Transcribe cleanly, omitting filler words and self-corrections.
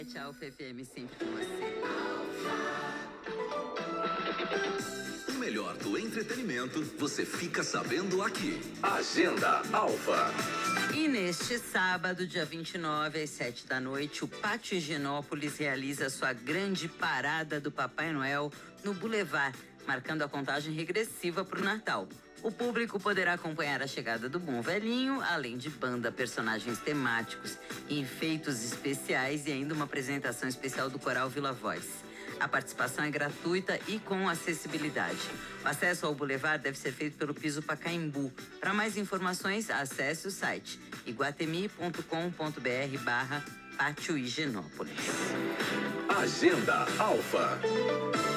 Alfa FM sempre com você. O melhor do entretenimento você fica sabendo aqui. Agenda Alfa. E neste sábado, dia 29, às 7 da noite, o Pátio Higienópolis realiza sua grande parada do Papai Noel no Boulevard, marcando a contagem regressiva para o Natal. O público poderá acompanhar a chegada do Bom Velhinho, além de banda, personagens temáticos, enfeites especiais e ainda uma apresentação especial do Coral Vila Voz. A participação é gratuita e com acessibilidade. O acesso ao Boulevard deve ser feito pelo piso Pacaembu. Para mais informações, acesse o site iguatemi.com.br/Pátio Higienópolis. Agenda Alfa.